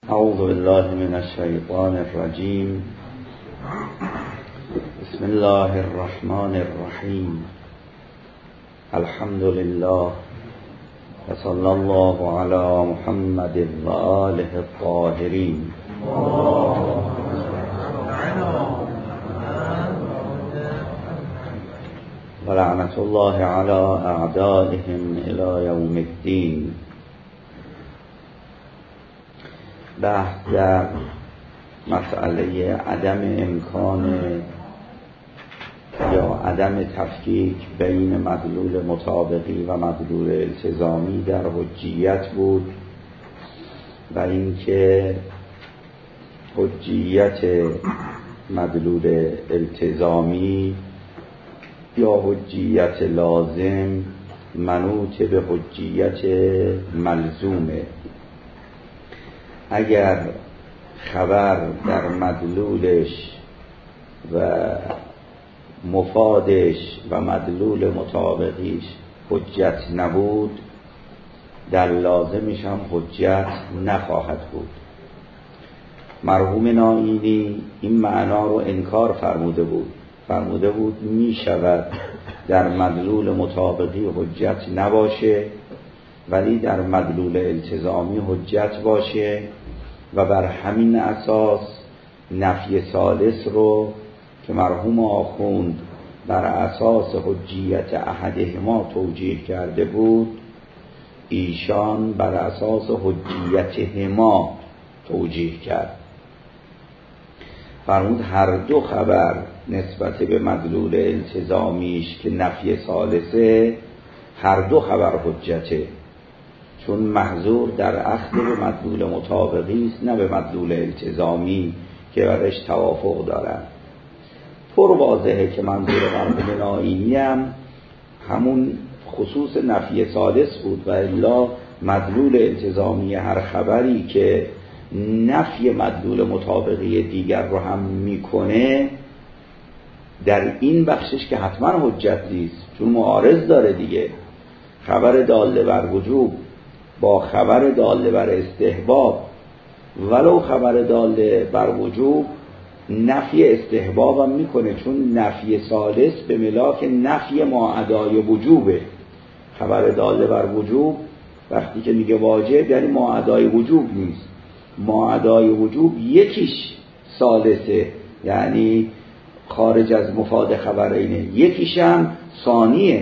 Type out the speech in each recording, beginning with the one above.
اعوذ بالله من الشیطان الرجیم. بسم الله الرحمن الرحیم. الحمد لله و صلی الله علی محمد و آله الطاهرین. و لعنت الله علی اعدائهم الی یوم الدین. بحث در مسئله عدم امکان یا عدم تفکیک بین مدلول مطابقی و مدلول التزامی در حجیت بود و اینکه حجیت مدلول التزامی یا حجیت لازم منوط به حجیت ملزومه. اگر خبر در مدلولش و مفادش و مدلول مطابقیش حجت نبود، در لازمش هم حجت نخواهد بود. مرحوم نائینی این معنا رو انکار فرموده بود می شود در مدلول مطابقی حجت نباشه ولی در مدلول التزامی حجت باشه و بر همین اساس نفی ثالث رو که مرحوم آخوند بر اساس حجیت احدهما توجیه کرده بود، ایشان بر اساس حجیت هما توجیه کرد. فرمود هر دو خبر نسبت به مدلول التزامیش که نفی ثالثه، هر دو خبر حجته، چون محظور در اخذ به مدلول مطابقی است نه به مدلول التزامی که برش توافق دارن. پر واضحه که منظور مرحوم نائینی هم همون خصوص نفی ثالث بود و الا مدلول التزامی هر خبری که نفی مدلول مطابقی دیگر رو هم میکنه در این بخشش که حتما حجت نیست، چون معارض داره دیگه. خبر داله بر وجوب با خبر داله بر استحباب، ولو خبر داله بر وجوب نفی استحباب هم میکنه، چون نفی ثالث به ملاک نفی ماعدای وجوبه. خبر داله بر وجوب وقتی که میگه واجب یعنی ماعدای وجوب نیست، ماعدای وجوب یکیش ثالثه یعنی خارج از مفاد خبرینه، یکیش هم ثانیه.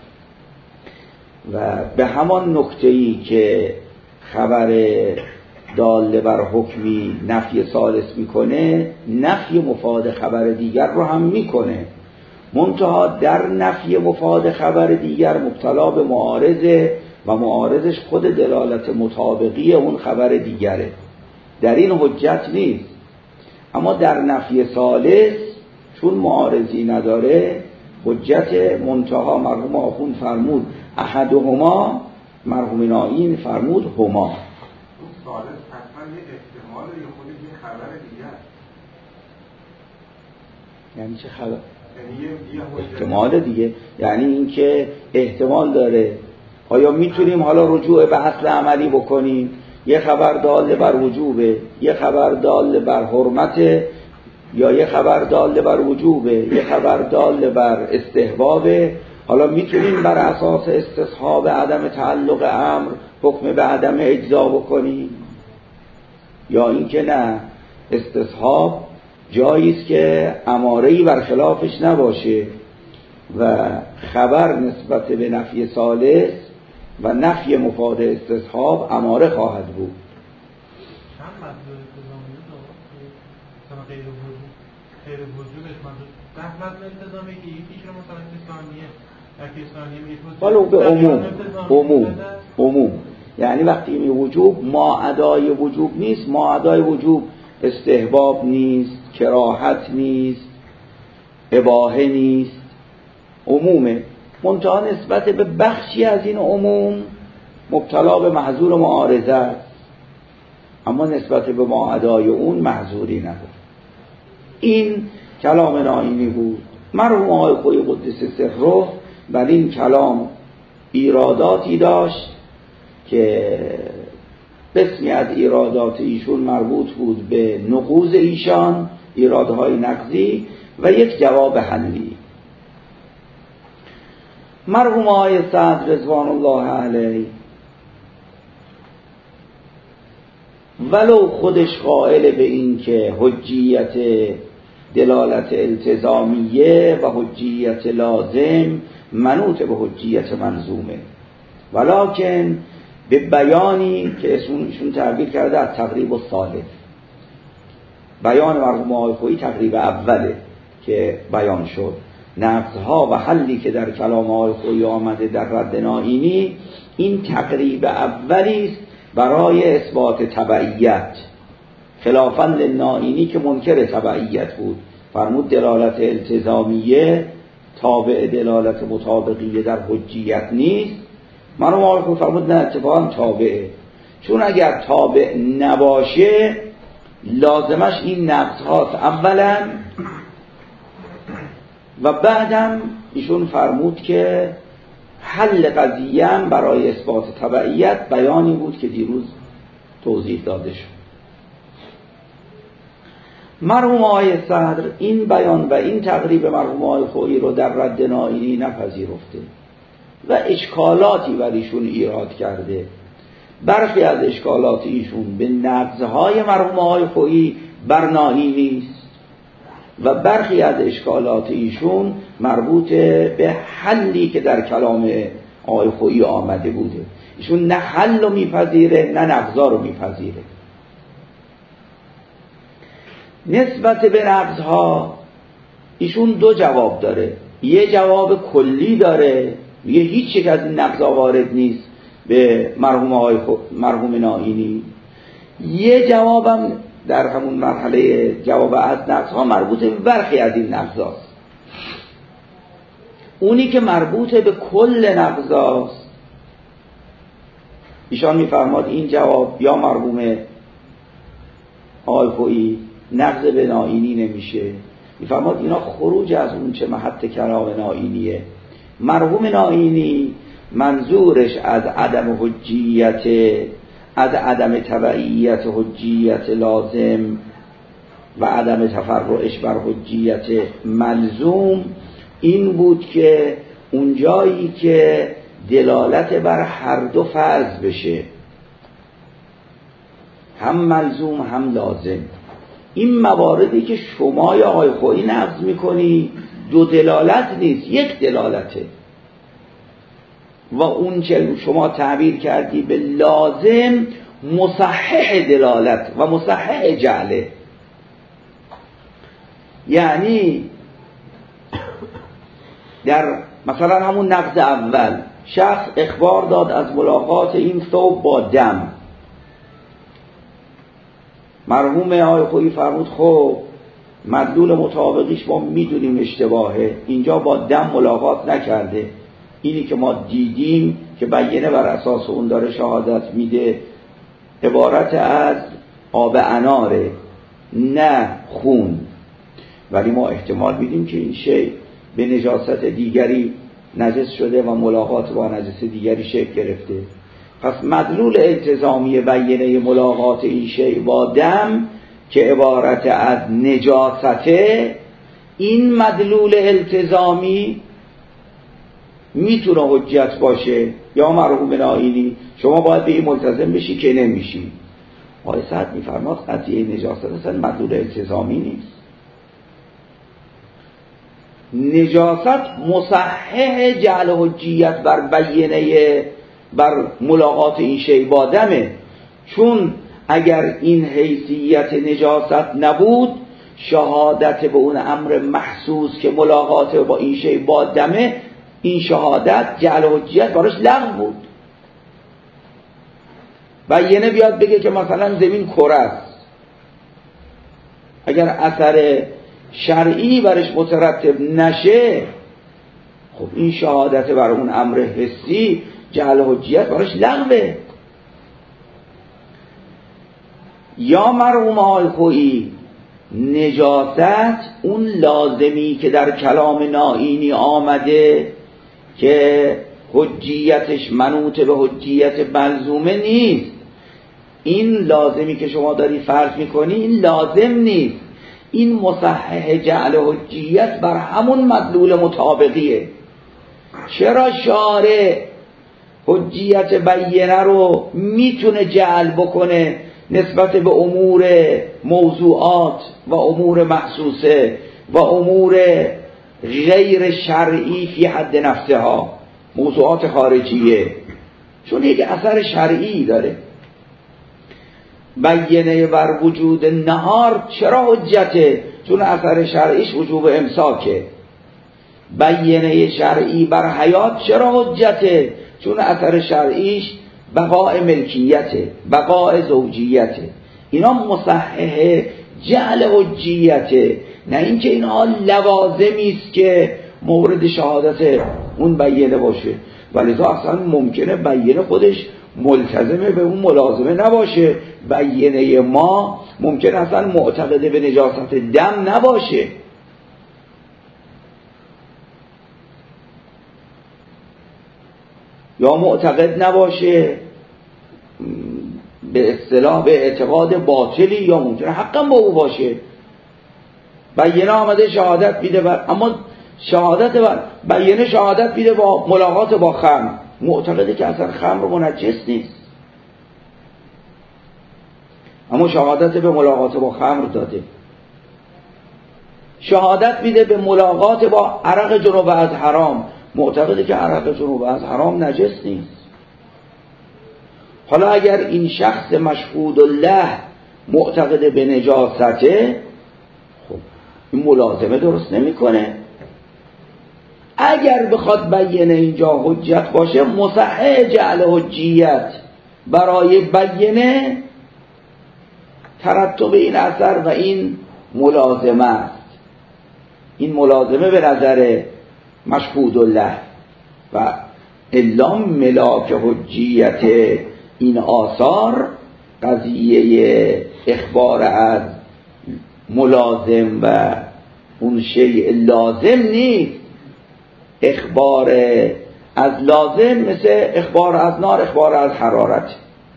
و به همان نکته‌ای که خبر داله بر حکمی نفی ثالث میکنه، نفی مفاد خبر دیگر رو هم میکنه، منتها در نفی مفاد خبر دیگر مبتلا به معارضه و معارضش خود دلالت مطابقی اون خبر دیگره، در این حجت نیست. اما در نفی ثالث چون معارضی نداره حجت، منتها مرحوم آخوند فرمود احدهما، مرحوم نائین فرمود هما. ثالث حتما یه احتمال یا خود یه خبر دیگه. یعنی چه خبر؟ یعنی احتمال دیگه، یعنی اینکه احتمال داره آیا میتونیم حالا رجوع به اصل عملی بکنیم، یه خبر داله بر وجوبه، یه خبر داله بر حرمته، یا یه خبر داله بر وجوبه، یه خبر داله بر استحبابه. حالا میتونیم بر اساس استصحاب عدم تعلق امر حکم به عدم اجزا بکنیم، یا اینکه نه، استصحاب جاییست که اماره‌ای برخلافش نباشه و خبر نسبت به نفی ثالث و نفی مفاد استصحاب اماره خواهد بود. چند مدلول التزامی داره؟ غیر وجوب، غیر وجوبش مدلول 10 مدلول التزامی که یکیش رو مثلا ولو به عموم یعنی وقتی می وجوب ما ادای وجوب نیست، ما ادای وجوب استحباب نیست، کراهت نیست، اباحه نیست، عمومه، منتها نسبت به بخشی از این عموم مبتلا به محظور معارضه است، اما نسبت به ما ادای اون محظوری نداره. این کلام نائینی بود. مرحوم آقای خویی قدس سره بر این کلام ایراداتی داشت که قسمی از ایرادات ایشون مربوط بود به نقوض ایشان، ایرادهای نقضی، و یک جواب حلی. مرحوم آقای سعد رضوان الله علیه ولو خودش قائل به این که حجیت دلالت التزامیه و حجیت لازم منوط به حجیت منظومه، ولکن به بیانی که ایشون تعبیر کرده از تقریب الثالث. بیان مرحوم آقای خویی تقریب اوله که بیان شد. نقضها و حلی که در کلام آقای خویی آمده در رد نائینی، این تقریب اولی است برای اثبات تبعیت، خلافاً للنائینی که منکر تبعیت بود. فرمود دلالت التزامیه تابع دلالت مطابقیه در حجیت نیست. مرحوم آقای خویی فرمود نه، اتفاقاً تابعه، چون اگر تابع نباشه لازمش این نقض هاست اولا، و بعدم ایشون فرمود که حل قضیه هم برای اثبات تبعیت بیانی بود که دیروز توضیح داده شد. مرحوم آقای صدر این بیان و این تقریب مرحوم آقای خویی رو در رد نائینی نپذیرفته و اشکالاتی بریشون ایراد کرده. برخی از اشکالات ایشون به نقضهای مرحوم آقای خویی بر نائینی است و برخی از اشکالات ایشون مربوط به حلی که در کلام آقای خویی آمده بوده. ایشون نه حل رو میپذیره نه نقضا رو میپذیره. نسبت به نقضها ایشون دو جواب داره. یه جواب کلی داره، یه هیچ یک از این نقضا وارد نیست به مرحوم نائینی. یه جوابم در همون مرحله جواب از نقضها مربوط به برخی از این نقضاست. اونی که مربوط به کل نقضاست ایشان میفرماد این جواب یا مرحوم آقای خویی نقض به نائینی نمیشه، میفرماد اینا خروج از اون چه محط کلام نائینیه. مرحوم نائینی منظورش از عدم حجیت، از عدم تبعیت حجیت لازم و عدم تفرعش بر حجیت ملزوم این بود که اونجایی که دلالت بر هر دو فرض بشه، هم ملزوم هم لازم، این مواردی که شما یا آقای خویی نقض میکنی دو دلالت نیست، یک دلالته و اون چه شما تعبیر کردی به لازم مصحح دلالت و مصحح جعله. یعنی در مثلا همون نقض اول شخص اخبار داد از ملاقات این ثوب با دم، مرحوم آقای خویی فرمود خب مدلول مطابقیش ما میدونیم اشتباهه، اینجا با دم ملاقات نکرده، اینی که ما دیدیم که بیانه بر اساس اون داره شهادت میده عبارت از آب اناره نه خون، ولی ما احتمال میدیم که این شی به نجاست دیگری نجس شده و ملاقات با نجس دیگری شکل گرفته. پس مدلول التزامی بیانه ملاقات این شی با دم که عبارت از نجاسته، این مدلول التزامی میتونه حجت باشه. یا مرحوم نائینی شما باید به این ملتزم بشی که نمیشی. آقای سعد میفرماد قضیه نجاست اصلا مدلول التزامی نیست، نجاست مصحح جعل حجیت بر بیانه بر ملاقات این شی با دمه، چون اگر این حیثیت نجاست نبود شهادت به اون امر محسوس که ملاقات با این شی با دمه، این شهادت جعل حجیت براش لغو بود. بیانه بیاد بگه که مثلا زمین کره است، اگر اثر شرعی برش مترتب نشه خب این شهادت بر اون امر حسی جعل حجیت براش لغوه. یا مرحوم آقای خویی نجاست اون لازمی که در کلام نائینی آمده که حجیتش منوط به حجیت ملزومه نیست، این لازمی که شما داری فرض میکنی این لازم نیست، این مصحح جعل حجیت بر همون مدلول مطابقیه. چرا شارع حجیت بیینه رو میتونه جعل بکنه نسبت به امور موضوعات و امور محسوسه و امور غیر شرعی فی حد نفسها، موضوعات خارجیه، چون یک اثر شرعی داره. بیینه بر وجود نهار چرا حجته؟ چون اثر شرعیش وجوب امساکه. بیینه شرعی بر حیات چرا حجته؟ چون اثر شرعیش بقاء ملکیته، بقاء زوجیته. اینا مصحح جعل حجیته، نه اینکه اینها لوازمی است که مورد شهادت اون بیینه باشه. ولذا اصلا ممکنه بیینه خودش ملتزمه به اون ملازمه نباشه. بیینه ما ممکنه اصلا معتقده به نجاست دم نباشه. یا معتقد نباشه به اصطلاح به اعتقاد باطلی، یا ممکنه حقا با او باشه. بیینه آمده شهادت بیده اما شهادت بیینه شهادت بیده با ملاقات با خمر، معتقده که اصلا خمر منجس نیست، اما شهادت به ملاقات با خمر داده. شهادت بیده به ملاقات با عرق جنوب از حرام، معتقده که عرق جنوب از حرام نجس نیست. حالا اگر این شخص مشهود الله معتقده به نجاسته، خب این ملازمه درست نمیکنه. اگر بخواد بیینه اینجا حجت باشه، مصحح جعل حجیت برای بیینه ترتب این اثر و این ملازمه است. این ملازمه به نظر مشهود الله و الا ملاک حجیت این آثار قضیه اخبار از ملازم و اون شیء لازم نیست. اخبار از لازم مثل اخبار از نار، اخبار از حرارت.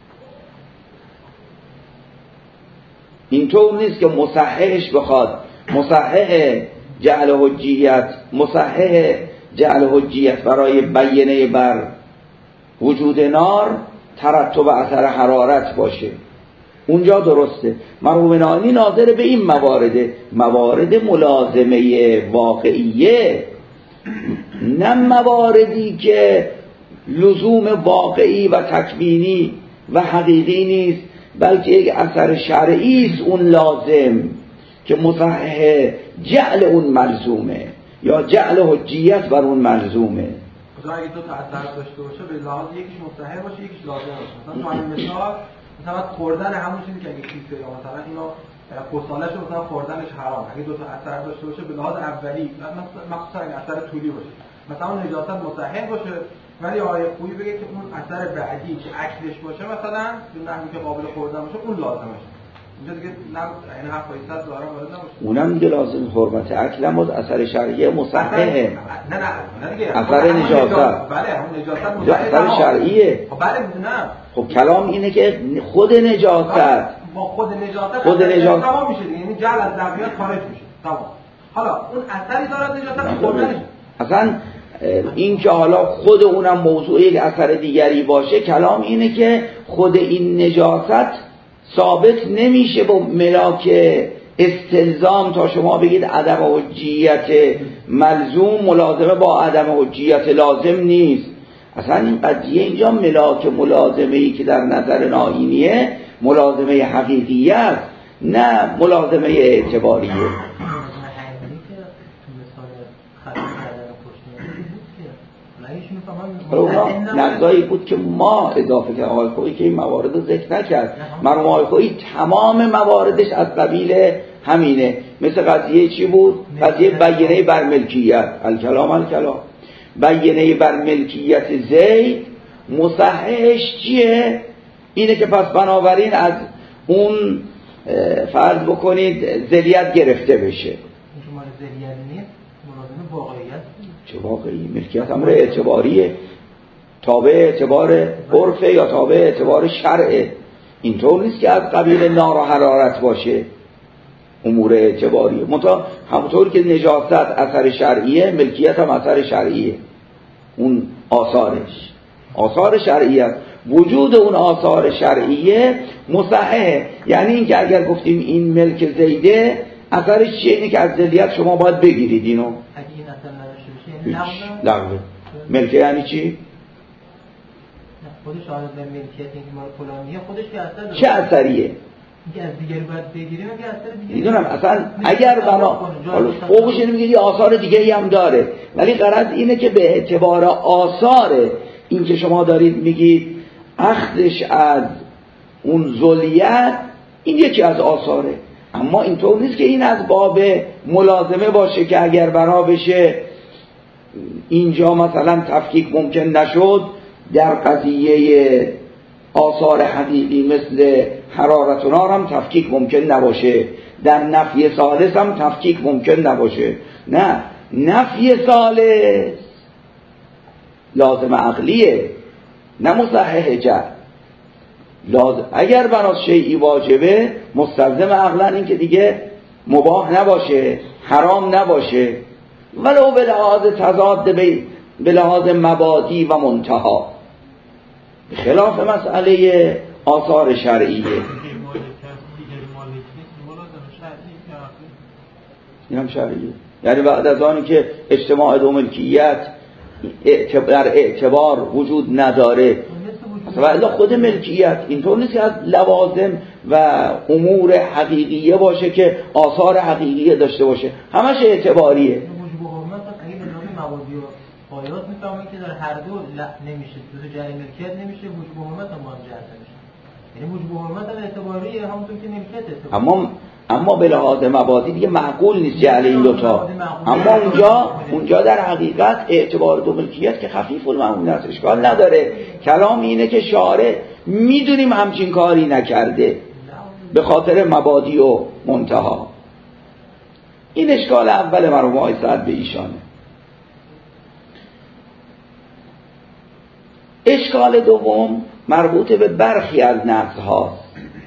اینطور نیست که مصححش بخواد مصحح جعل حجیت برای بیینه بر وجود نار ترتب اثر حرارت باشه. اونجا درسته. مرحوم نانی ناظر به این موارد ملازمه واقعیه، نه مواردی که لزوم واقعی و تکوینی و حقیقی نیست، بلکه یک اثر شرعی است اون لازم که مصحح جعل اون ملزومه یا جعل حجیت بر اون ملزومه. خدا اگه دو تا اثر داشته باشه به لحاظ یکیش مصحح باشه یکیش لازم باشه. مثلا تو همین مثلا خوردن همون چیزی که اگه کیسه یا مثلا اینو پستالش رو مثلا خوردنش حرام، اگه دو تا اثر داشته باشه به لحاظ اولی مخصوصا اگه اثر طولی باشه، مثلا نجاست مصحح باشه، ولی آیه خویی بگه که اون اثر بعدی که اکلش باشه مثلا به نحوی که قابل خوردن باشه اون لازمه. اینجا دیگه نه این حرف ایست داره وارد نمیشه. اونم دیگه لازم حرمت اکل هم اثر شرعی مصححه. نه دیگه اثر نجاست. بله همون نجاست مصحح اثر شرعیه. خب بله میدونم. خب کلام اینه که خود نجاست با خود نجاست تمام میشه دیگه، یعنی جعل از ذبیحات خارج میشه تمام. حالا اون اثری داره نجاست خوردنش. اصلا این که حالا خود اونم موضوع یک اثر دیگری باشه، کلام اینه که خود این نجاست ثابت نمیشه با ملاک استلزام تا شما بگید عدم حجیت ملزوم ملازمه با عدم حجیت لازم نیست. اصلا این قضیه اینجا ملاک ملازمه‌ای که در نظر ناینیه ملازمه حقیقی است، نه ملازمه اعتباریه. اونا نقضایی بود که ما اضافه کرد. آقای خویی که این موارد رو ذکر نکرد. مرحوم آقای خویی تمام مواردش از قبیل همینه. مثل قضیه چی بود؟ قضیه بیینه بر ملکیت، الکلام بیینه بر ملکیت زید مصححش چیه؟ اینه که پس بنابراین از اون فرض بکنید ذریت گرفته بشه. شما ذریت نیست، ملازم واقعیت. چه واقعی؟ ملکیت امر اعتباریه، تابع اعتبار عرفه یا تابع اعتبار شرعه. اینطور نیست که از قبیل نار و حرارت باشه امور اعتباریه. همونطور که نجاست اثر شرعیه، ملکیت هم اثر شرعیه. اون آثار شرعیه است. وجود اون آثار شرعیه مصححه. یعنی این که اگر گفتیم این ملک زیده، اثرش چیه؟ اینه که از ذلیت شما باید بگیرید اینو. اگه این اثر نداشته باشه یعنی لغوه. ملک یعنی چی؟ خودش آرز به ملکیت اینکه ما فلانیه خودش که اثر داره. چه اثریه؟ اینکه از دیگری باید بگیریم که اثر دیگری. میدونم اصلا اگر بنا فوقش اینو میگه یه آثار دیگه‌ای هم داره، ولی غرض اینه که به اعتبار آثار این که شما دارید میگید اخذش از اون ذلیت، این یکی از آثاره. اما اینطور نیست که این از باب ملازمه باشه که اگر بنا بشه اینجا مثلا تفکیک ممکن نشد، در قضیه آثار حقیقی مثل حرارت و نار هم تفکیک ممکن نباشه، در نفی ثالث هم تفکیک ممکن نباشه. نه، نفی ثالث لازم عقلیه، نه مصحح جهل. اگر بناس شیئی واجبه مستلزم عقلن این که دیگه مباح نباشه، حرام نباشه، ولو به لحاظ تضاد به لحاظ مبادی و منتها، خلاف مسئله آثار شرعیه. این هم شرعیه. یعنی بعد از آنی که اجتماع دو ملکیت در اعتبار وجود نداره و خود ملکیت اینطور نیست که از لوازم و امور حقیقیه باشه که آثار حقیقیه داشته باشه، همش اعتباریه. وجوب حرمت اگه به نام مبادی و آیات میفهمن که در هر دو نمیشه، تو جری ملکیت نمیشه، وجوب حرمت هم جهت نمیشه. یعنی وجوب حرمت هم اعتباریه، همونطور که ملکیت اعتباریه. اما به لحاظ مبادی دیگه معقول نیست جعل این دوتا. اما اونجا در حقیقت اعتبار دو ملکیت که خفیف المعمول است، اشکال نداره. کلام اینه که شارع میدونیم همچین کاری نکرده به خاطر مبادی و منتها. این اشکال اول مرحوم آقای سعد به ایشانه. اشکال دوم مربوط به برخی از نقض هاست.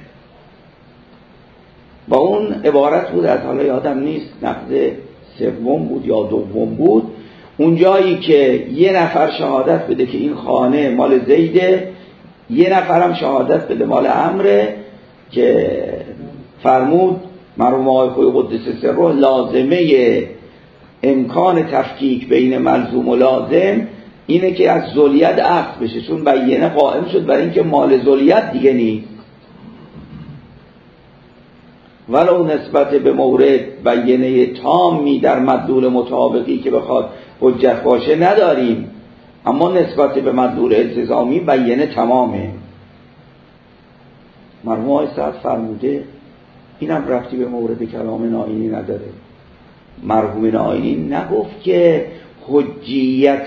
با اون عبارت بود از حالا یادم نیست نقض سوم بود یا دوم بود، اون جایی که یه نفر شهادت بده که این خانه مال زیده، یه نفرم شهادت بده مال عمره، که فرمود مرحوم آقای خوی قدس سره لازمه امکان تفکیک بین ملزوم و لازم اینه که از ذلیت اخذ بشه، چون بینه قائم شد برای اینکه مال ذلیت دیگه نیست. ولو نسبت به مورد بینه تامی در مدلول مطابقی که بخواد حجت باشه نداریم، اما نسبت به مدلول التزامی بینه تمامه. مرحوم آقای سعد فرموده اینم ربطی به مورد کلام نائینی نداره. مرحوم نائینی نگفت که حجیت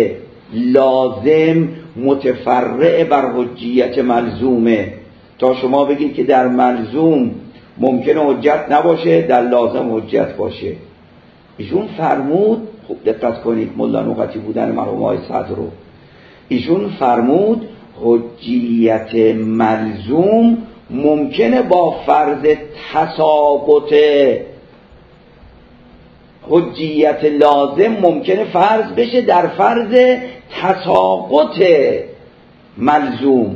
لازم متفرع بر حجیت ملزومه تا شما بگید که در ملزوم ممکنه حجت نباشه، در لازم حجت باشه. ایشون فرمود، خوب دقت کنید ملا نقطی بودن مرحوم آقای سعد رو، ایشون فرمود حجیت ملزوم ممکنه با فرض تساقط حجیت لازم ممکنه فرض بشه در فرض تساقط ملزوم.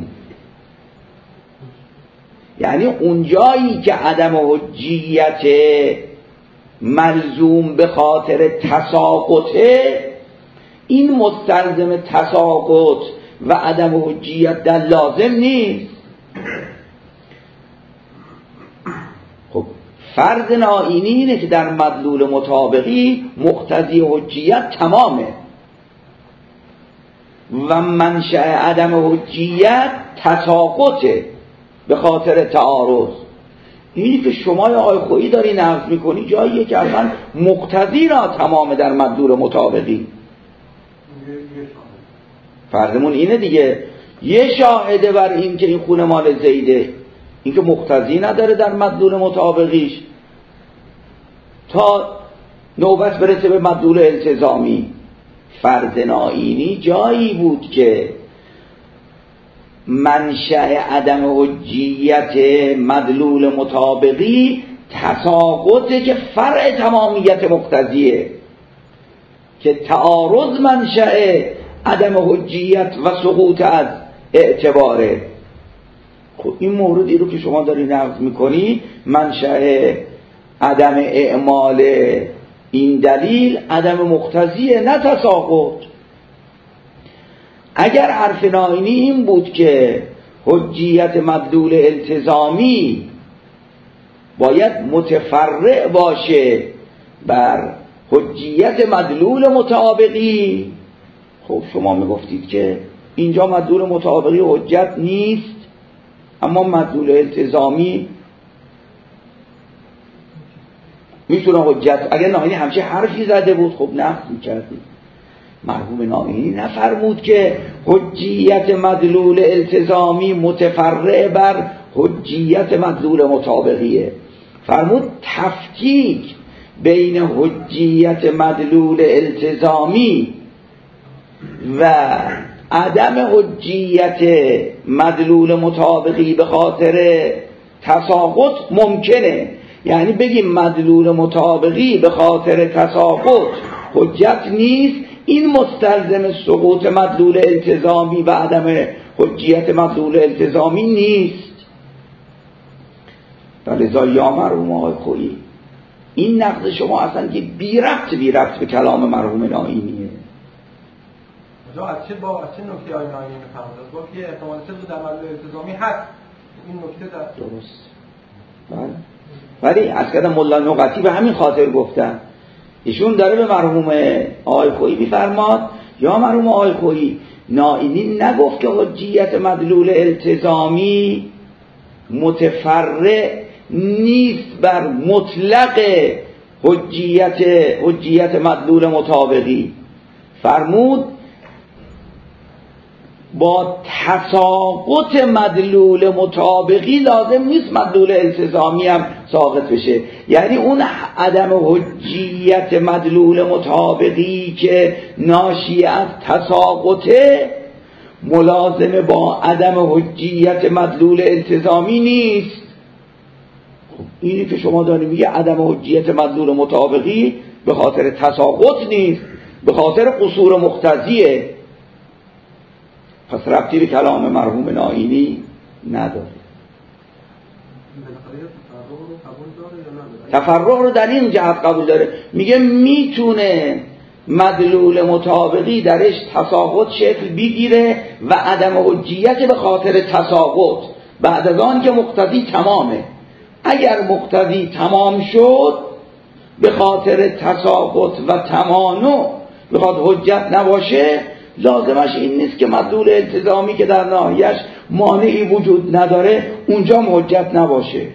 یعنی اونجایی که عدم حجیت ملزوم به خاطر تساقطه، این مستلزم تساقط و عدم حجیت در لازم نیست. خب فرض نائینی اینه که در مدلول مطابقی مقتضی حجیت تمامه و منشأ عدم حجیت تساقطه به خاطر تعارض. اینی که شما یا آقای خویی داری نقض میکنی جاییه که اصلا مقتضی را تمامه در مدلول مطابقی. فرضمون اینه دیگه، یه شاهده بر این که این خونه مال زیده، این که مقتضی نداره در مدلول مطابقیش تا نوبت برسه به مدلول التزامی. فرض نائینی جایی بود که منشأ عدم حجیت مدلول مطابقی تساقطه که فرع تمامیت مقتضیه، که تعارض منشأ عدم حجیت و سقوط از اعتباره. خب این موردی رو که شما داری نقض میکنی، منشأ عدم اعمال این دلیل عدم مقتضیه نه تساقط. اگر حرف نائینی این بود که حجیت مدلول التزامی باید متفرع باشه بر حجیت مدلول مطابقی، خب شما میگفتید که اینجا مدلول مطابقی حجت نیست، اما مدلول التزامی میتونه حجت. اگر نائینی همچه حرفی زده بود خب نقض میکردید. مرحوم نائینی نفرمود که حجیت مدلول التزامی متفرع بر حجیت مدلول مطابقیه، فرمود تفکیک بین حجیت مدلول التزامی و عدم حجیت مدلول مطابقی به خاطر تساقط ممکنه. یعنی بگیم مدلول مطابقی به خاطر تساقط حجت نیست، این مستلزم سقوط مدلول التزامی و عدم حجیت مدلول التزامی نیست. ولذا یا مرحوم آقای خویی، این نقض شما اصلا که بی ربط به کلام مرحوم نائینیه. از چه نکته های نائینی می‌فهمید؟ گفت که احتمال صدق در مدلول التزامی هست. این نکته درست. بله. ولی از کدام ملا نقطی به همین خاطر گفتن. ایشون داره به مرحوم آقای خویی می‌فرماد یا مرحوم آقای خویی، نائینی نگفت که حجیت مدلول التزامی متفرع نیست بر مطلق حجیت مدلول مطابقی، فرمود با تساقط مدلول مطابقی لازم نیست مدلول التزامی هم ساقط بشه. یعنی اون عدم حجیت مدلول مطابقی که ناشی از تساقطه ملازم با عدم حجیت مدلول التزامی نیست. خب اینی که شما داری میگه عدم حجیت مدلول مطابقی به خاطر تساقط نیست، به خاطر قصور مقتضیه. پس ربطی به کلام مرحوم نائینی نداره. تفرع رو در این جهت قبول داره، میگه میتونه مدلول مطابقی درش تساقط شکل بگیره و عدم حجیت به خاطر تساقط بعد از آن که مقتضی تمامه. اگر مقتضی تمام شد به خاطر تساقط و تمانع بخواد حجت نباشه، لازمش این نیست که مدلول التزامی که در ناحیه‌اش مانعی وجود نداره اونجا حجت نباشه.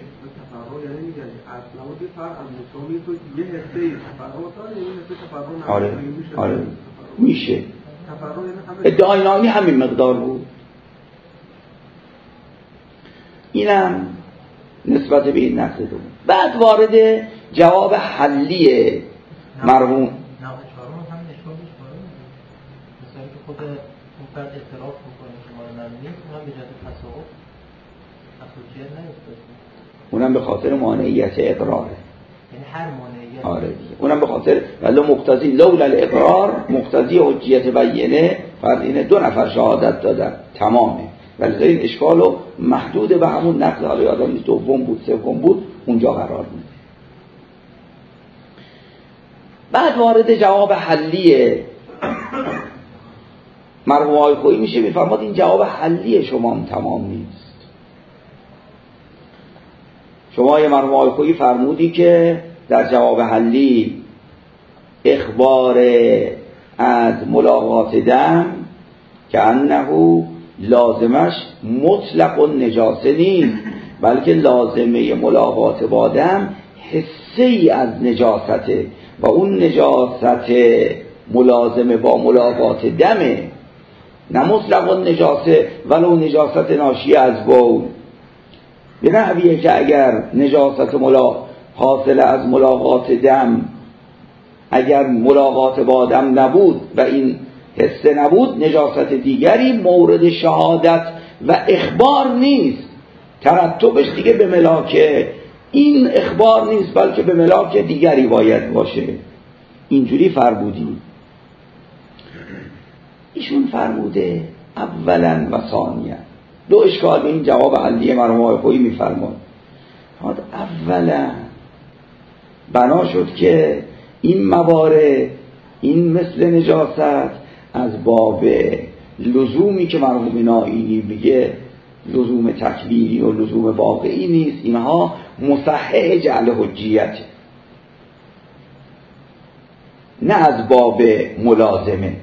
آره میشه. ادعای نائینی همین مقدار بود. اینم نسبت به این نقد دوم. بعد وارد جواب حلی مرحوم خود اون فرد اعتراف میکنه که ما رو نمی‌بینیم، اونم به جهت تساقط حجیت نیفتاد، اونم به خاطر مانعیت اقراره. یعنی هر مانعیت آره دیگه. اونم به خاطر ولی مقتضی لولا الاقرار مقتضی حجیت بینه، فرض اینه 2 نفر شهادت دادن تمامه، ولی این اشکالو محدود به همون نقل، حالا یادم نیست دوم بود سوم بود، اونجا قرار میده. بعد وارد جواب حلیه مرحوم آقای خویی میشه، میفرماد این جواب حلی شما هم تمام نیست. شما یه مرحوم آقای خویی فرمودی که در جواب حلی اخبار از ملاقات دم که انه لازمش مطلق و نجاسه نیست، بلکه لازمه ملاقات با دم حسه ای از نجاسته و اون نجاست ملازمه با ملاقات دمه، نه مطلق نجاسه ولو نجاست ناشی از بول. به نحویه که اگر نجاست حاصل از ملاقات دم، اگر ملاقات با دم نبود و این حسه نبود، نجاست دیگری مورد شهادت و اخبار نیست، ترتبش دیگه به ملاک این اخبار نیست بلکه به ملاک دیگری باید باشه. اینجوری فرمودی. ایشون فرموده اولا و ثانیا، دو اشکال به این جواب حلیه مرحوم آقای خویی میفرماد. اولا بنا شد که این موارد، این مثل نجاست، از باب لزومی که مرحوم نائینی میگه لزوم تکلیلی و لزوم واقعی نیست، اینها مصحح جعل حجیت، نه از باب ملازمه.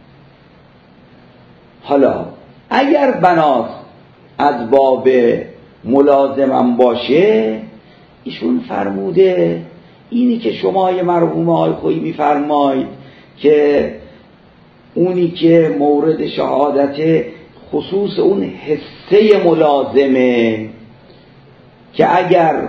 حالا اگر بناس از باب ملازمم باشه، ایشون فرموده اینی که شما مرحوم آقای خویی میفرمایید که اونی که مورد شهادت خصوص اون حسه ملازمه که اگر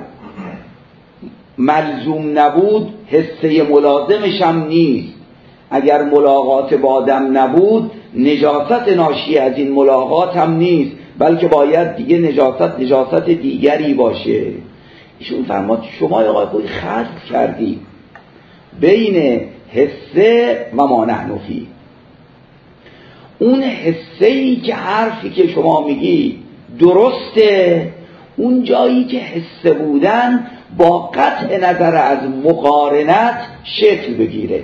ملزوم نبود حسه ملازمش هم نیست، اگر ملاقات با آدم نبود نجاست ناشی از این ملاقات هم نیست، بلکه باید دیگه نجاست دیگری باشه. ایشون فرماد شما آقای خویی خلط کردی بین حسه و ما نحن فیه. اون حسه‌ای که حرفی که شما میگی درسته، اون جایی که حسه بودن با قطع نظر از مقارنت شکل بگیره،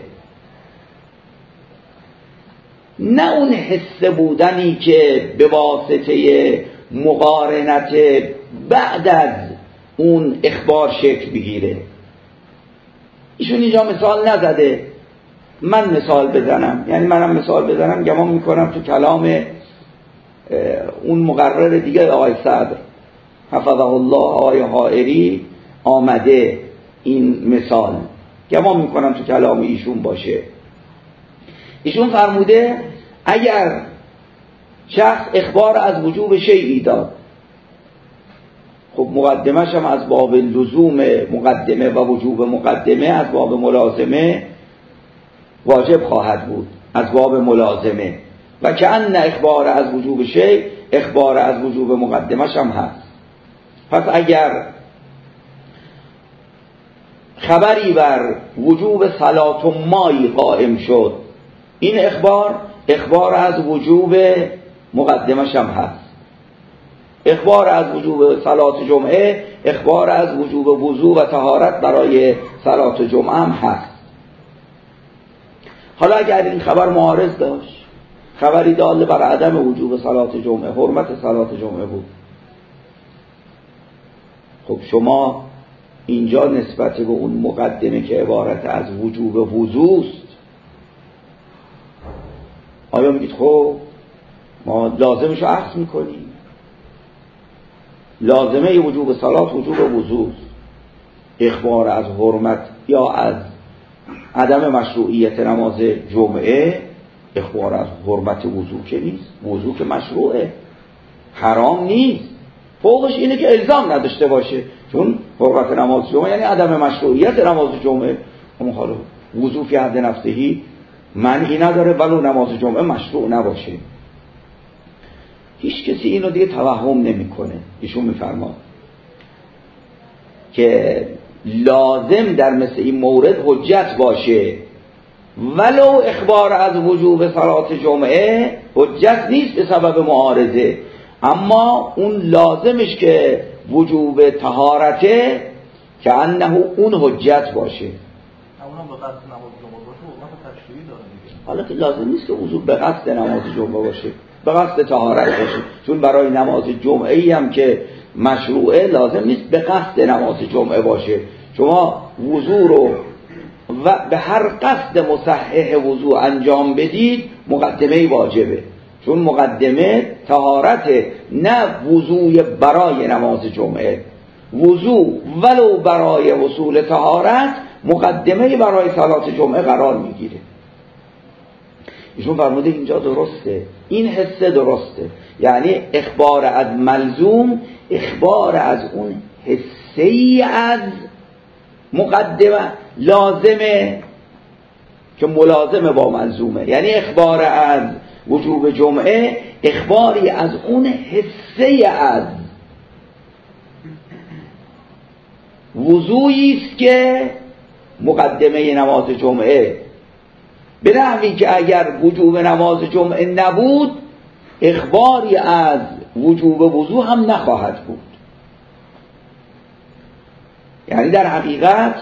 نه اون حسه بودنی که به واسطه مقارنت بعد از اون اخبار شکل بگیره. ایشون اینجا مثال نزده، من مثال بزنم، یعنی منم مثال بزنم گمان میکنم تو کلام اون مقرر دیگه آقای صدر حفظه الله آقای حائری آمده این مثال، گمان میکنم تو کلام ایشون باشه. ایشون فرموده اگر شخص اخبار از وجوب شیئی داد، خب مقدمش هم از باب لزوم مقدمه و وجوب مقدمه از باب ملازمه واجب خواهد بود، از باب ملازمه، و که ان اخبار از وجوب شیء اخبار از وجوب مقدمش هم هست. پس اگر خبری بر وجوب صلات مایی قائم شد، این اخبار از وجوب مقدمش هم هست. اخبار از وجوب صلات جمعه اخبار از وجوب وضو و طهارت برای صلات جمعه هم هست. حالا اگر این خبر معارض داشت، خبری دال بر عدم وجوب صلات جمعه، حرمت صلات جمعه بود، خب شما اینجا نسبت به اون مقدمه که عبارت از وجوب وضوست، آیا میگید خب ما لازمشو عکس میکنیم؟ لازمه وجوب صلات وجوب وضوست، اخبار از حرمت یا از عدم مشروعیت نماز جمعه اخبار از حرمت وضو که نیست، وضو که مشروعه، حرام نیست، فوقش اینه که الزام نداشته باشه، چون حرمت نماز جمعه یعنی عدم مشروعیت نماز جمعه. اما حالا وضو فی حد نفسهی معنی نداره ولو نماز جمعه مشروع نباشه. هیچ کسی اینو دیگه توهم نمیکنه. ایشون میفرماد که لازم در مثل این مورد حجت باشه، ولو اخبار از وجوب صلات جمعه حجت نیست به سبب معارضه، اما اون لازمش که وجوب طهارته که انه اون حجت باشه. اونم به قصد نماز جمعه باشه حکمت تشریعی داره دیگه. حالا که لازم نیست که وضو به قصد نماز جمعه باشه، به قصد طهارت باشه، چون برای نماز جمعه ای هم که مشروعه لازم نیست به قصد نماز جمعه باشه. شما وضو رو و به هر قصد مصحح وضو انجام بدید مقدمه واجبه، چون مقدمه طهارت، نه وضوی برای نماز جمعه. وضو ولو برای وصول طهارت مقدمه برای صلات جمعه قرار میگیره. ایشون فرموده اینجا درسته، این حسه درسته، یعنی اخبار از ملزوم اخبار از اون حسه‌ای از مقدمه لازمه که ملازمه با ملزومه، یعنی اخبار از وجوب جمعه اخباری از اون حصه از وضوعی است که مقدمه نماز جمعه، به نحوی که اگر وجوب نماز جمعه نبود اخباری از وجوب وضوع هم نخواهد بود. یعنی در حقیقت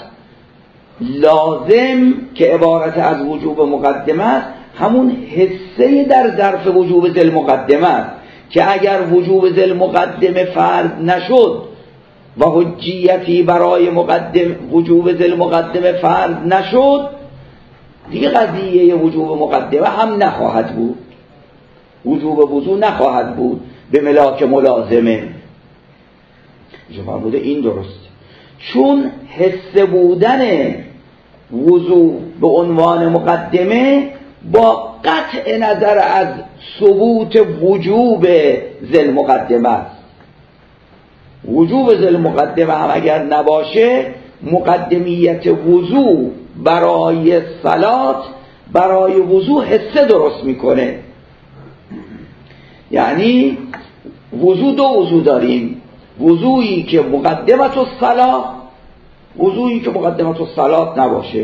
لازم که عبارت از وجوب مقدمه است همون حصه در ظرف وجوب ذل مقدمه است که اگر وجوب ذل مقدمه فرض نشد و حجیتی برای وجوب ذل مقدمه فرض نشد دیگه قضیه وجوب مقدمه هم نخواهد بود، وجوب وضوع نخواهد بود به ملاک ملازمه. جواب بوده این درست، چون حس بودن وضوع به عنوان مقدمه با قطع نظر از ثبوت وجوب ذل مقدمه است. وجوب ذل مقدمه هم اگر نباشه مقدمیت وضوع برای صلات برای وضوع حسه درست میکنه. یعنی وضوع دو وضوع داریم، وضوعی که مقدمت الصلاة، وضوعی که مقدمت الصلاة نباشه،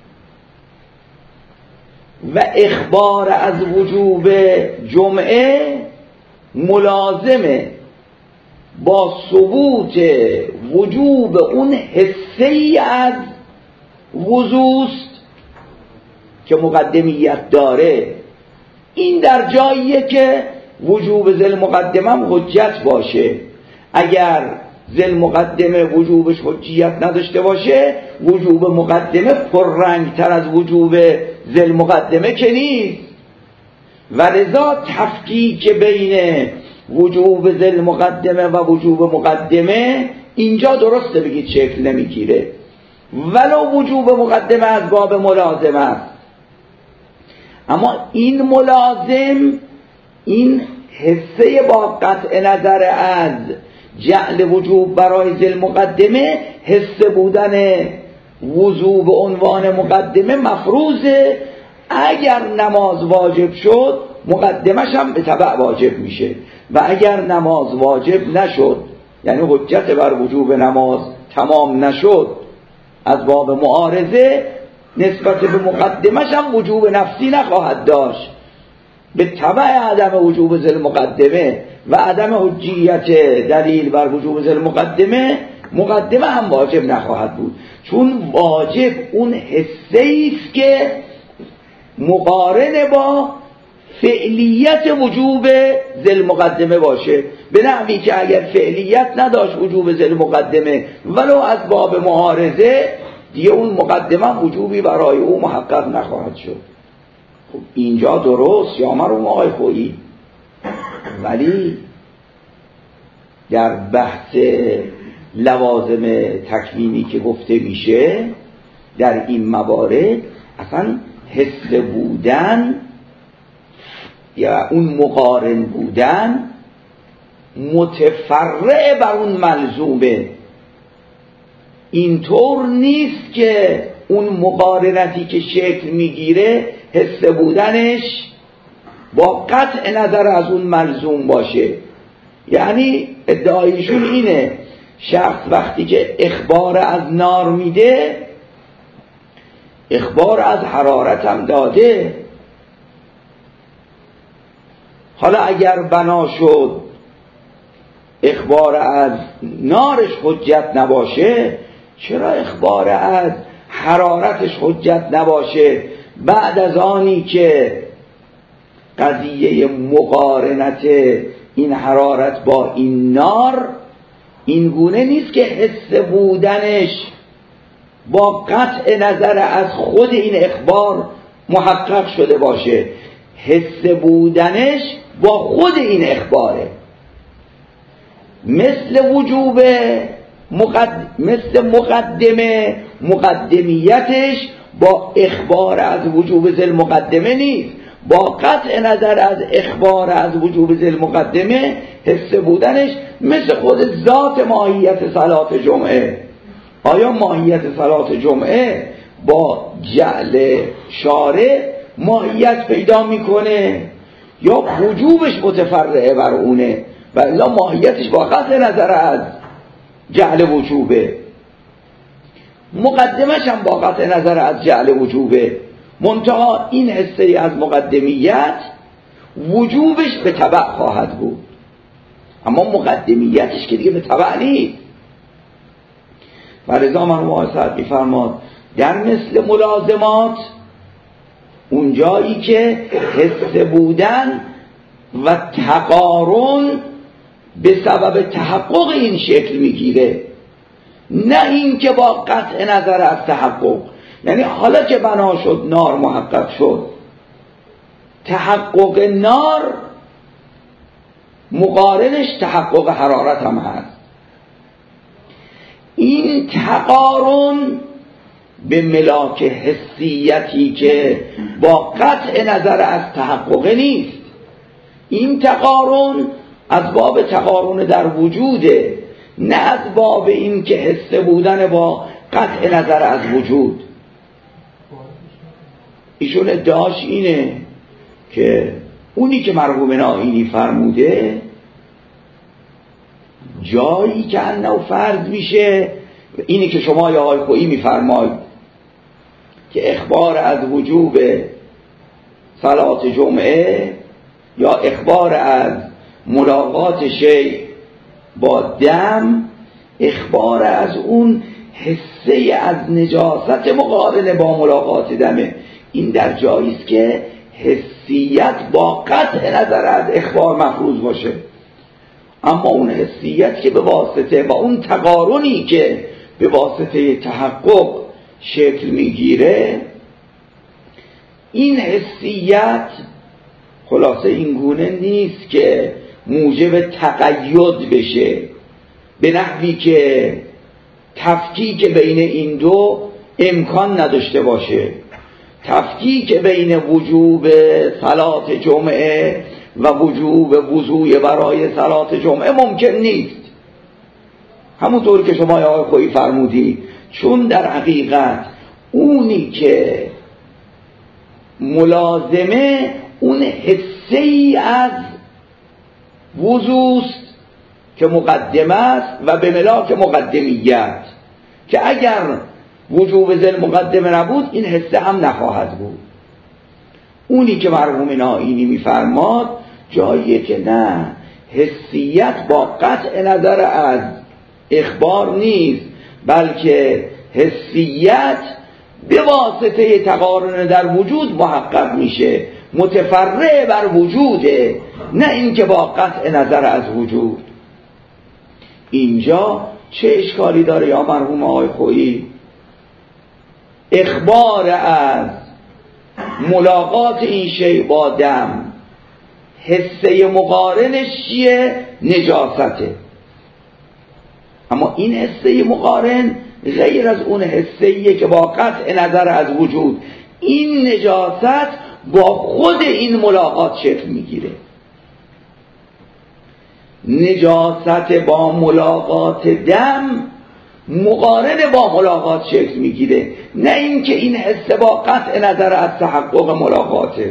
و اخبار از وجوب جمعه ملازمه با ثبوت وجوب اون حسه‌ای از وضوست که مقدمیت داره. این در جاییه که وجوب ذل مقدمه هم حجت باشه. اگر ذل مقدمه وجوبش حجیت نداشته باشه وجوب مقدمه پررنگتر از وجوب ذل مقدمه که نیست، و لذا تفکیک بین وجوب ذل مقدمه و وجوب مقدمه اینجا درسته بگید شکل نمیگیره، ولو وجوب مقدمه از باب ملازمه است. اما این ملازم، این حصه با قطع نظر از جعل وجوب برای ذل مقدمه، حصه بودن وضوع به عنوان مقدمه مفروضه. اگر نماز واجب شد مقدمش هم به تبع واجب میشه، و اگر نماز واجب نشد یعنی حجت بر وجوب نماز تمام نشد از باب معارضه نسبت به مقدمش هم وجوب نفسی نخواهد داشت. به تبع عدم وجوب ذل مقدمه و عدم حجیت دلیل بر وجوب ذل مقدمه، مقدمه هم واجب نخواهد بود، چون واجب اون حسه است که مقارن با فعلیت وجوب ذل مقدمه باشه، به نحوی که اگر فعلیت نداشت وجوب ذل مقدمه ولو از باب معارضه دیگه اون مقدمه وجوبی برای او محقق نخواهد شد. خب اینجا درست یا مرحوم آقای خویی، ولی در بحث لوازم تکوینی که گفته میشه در این موارد اصلا حس بودن یا اون مقارن بودن متفرع بر اون ملزومه. اینطور نیست که اون مقارنتی که شکل میگیره حس بودنش با قطع نظر از اون ملزوم باشه. یعنی ادعایشون اینه شخص وقتی که اخبار از نار میده اخبار از حرارت هم داده، حالا اگر بنا شد اخبار از نارش حجت نباشه چرا اخبار از حرارتش حجت نباشه بعد از آنی که قضیه مقارنت این حرارت با این نار این گونه نیست که حس بودنش با قطع نظر از خود این اخبار محقق شده باشه، حس بودنش با خود این اخباره. مثل وجوب مثل مقدمه، مقدمیتش با اخبار از وجوب ذل مقدمه نیست، با قطع نظر از اخبار از وجوب ذل مقدمه حس بودنش مثل خود ذات ماهیت صلات جمعه. آیا ماهیت صلات جمعه با جعل شارع ماهیت پیدا میکنه یا وجوبش متفرعه بر اونه و الا ماهیتش با قطع نظر از جعل وجوبه، مقدمش هم با قطع نظر از جعل وجوبه، منتها این حصه از مقدمیت وجوبش به تبع خواهد بود، اما مقدمیتش که دیگه به تبع نیست. ولذا مرحوم آقای سعد می‌فرماد در مثل ملازمات اونجایی که حس بودن و تقارن به سبب تحقق این شکل میگیره، نه این که با قطع نظر از تحقق. یعنی حالا که بنا شد نار محقق شد، تحقق نار مقارنش تحقق حرارت هم هست. این تقارن به ملاک حسیتی که با قطع نظر از تحقق نیست، این تقارن از باب تقارن در وجوده، نه از باب این که حس بودن با قطع نظر از وجود. ایشون ادعاش اینه که اونی که مرحوم نائینی فرموده جایی که انه فرض میشه، اینی که شما یا آقای خویی میفرماید که اخبار از وجوب صلات جمعه یا اخبار از ملاقات شیء با دم، اخبار از اون حسه از نجاست مقارنه با ملاقات دمه. این در جایی است که حسیت با قطع نظر از اخبار مفروض باشه، اما اون حسیت که به واسطه و اون تقارنی که به واسطه تحقق شکل میگیره، این حسیت خلاصه این گونه نیست که موجب تقید بشه، به نحوی که تفکیک بین این دو امکان نداشته باشه. تفکیک بین وجوب صلات جمعه و وجوب وضوء برای صلات جمعه ممکن نیست، همونطور که شما یا آقای خویی فرمودی، چون در حقیقت اونی که ملازمه اون حسه ای از وضوست که مقدمه است و به ملاک مقدمیت، که اگر وجوب ذل مقدمه نبود این حسه هم نخواهد بود. اونی که مرحوم نائینی میفرماد جاییه که نه، حسیت با قطع نظر از اخبار نیست، بلکه حسیت به واسطه تقارن در وجود محقق میشه، متفرع بر وجوده، نه اینکه با قطع نظر از وجود. اینجا چه اشکالی داره یا مرحوم آقای خویی؟ اخبار از ملاقات این شیء با دم حسه مقارنش چیه؟ نجاسته. اما این حسه مقارن غیر از اون حسه‌ایه که با قطع نظر از وجود این نجاست با خود این ملاقات شکل میگیره. نجاست با ملاقات دم مقارن با ملاقات شکل میگیره، نه اینکه این حسه با قطع نظر از تحقق ملاقاته،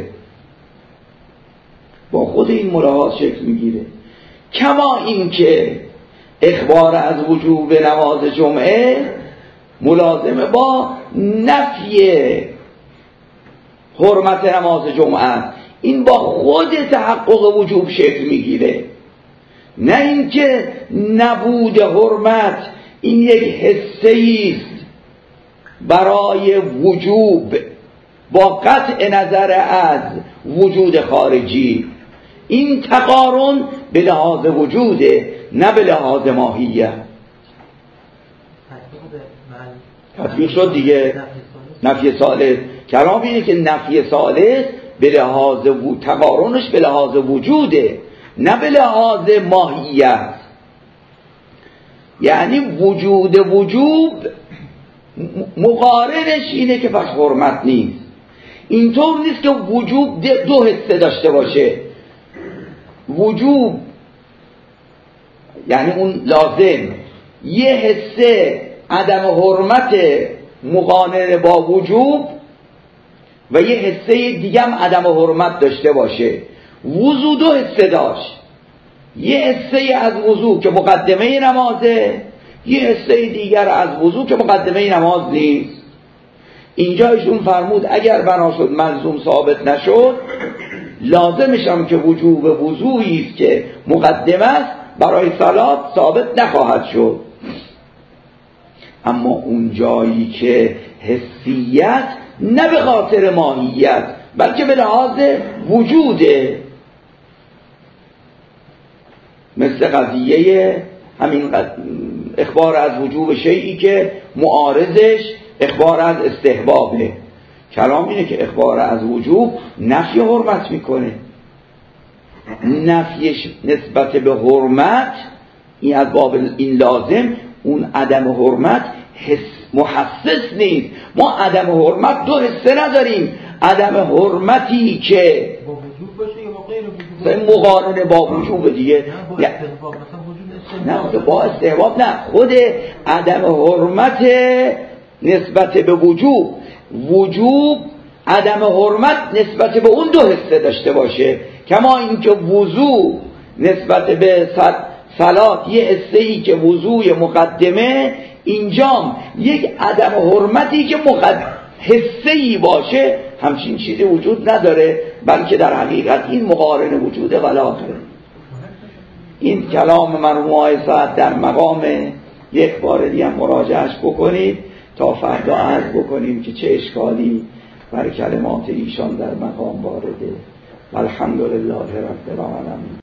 با خود این ملاقات شکل میگیره. کما اینکه اخبار از وجوب نماز جمعه ملازمه با نفی حرمت نماز جمعه، این با خود تحقق وجوب شکل میگیره، نه اینکه نبود حرمت این یک حسه است برای وجوب با قطع نظر از وجود خارجی. این تقارن به لحاظ وجوده، نه به لحاظ ماهیت. تطبیق شد دیگه. نفی ثالث کلام اینه که نفی ثالث به لحاظ تقارنش به لحاظ وجوده، نه به لحاظ ماهیت. یعنی وجود مقارنش اینه که پس حرمت نیست. اینطور نیست که وجوب دو حسه داشته باشه. وجوب یعنی اون لازم یه حسه عدم حرمت مقارن با وجوب و یه حسه دیگه هم عدم حرمت داشته باشه. وضو دو حصه داشت، یه حصه از وضو که مقدمه نمازه، یه حصه دیگر از وضو که مقدمه نماز نیست. اینجا ایشون فرمود اگر بنا شد ملزوم ثابت نشد، لازمش هم که وجوب وضوئی است که مقدمه است برای صلات ثابت نخواهد شد. اما اون جایی که حسیت نه به خاطر ماهیت بلکه به لحاظ وجوده، مثل قضیه همین اخبار از وجوب شیئی که معارضش اخبار از استحبابه. کلام اینه که اخبار از وجوب نفی حرمت میکنه، نفیش نسبت به حرمت این از باب این لازم، اون عدم حرمت محسس نیست. ما عدم حرمت دو حصه نداریم، عدم حرمتی که با وجوب باشه یا با غیر وجوب، مقارنه با وجوب دیگه، نه با استحباب نه، خود عدم حرمت نسبت به وجوب، وجوب عدم حرمت نسبت به اون دو حصه داشته باشه. کما اینکه وضو نسبت به صلات یه حصه‌ای که وضوی مقدمه، اینجام یک عدم حرمتی که حصه‌ای باشه، همچین چیزی وجود نداره، بلکه در حقیقت این مقارن وجود غلاطه. این کلام مرحوم سعد در مقام یک بار دیگه مراجعهش بکنید تا فردا عرض بکنیم که چه اشکالی بر کلمات ایشان در مقام وارده. الحمدلله رب العالمین.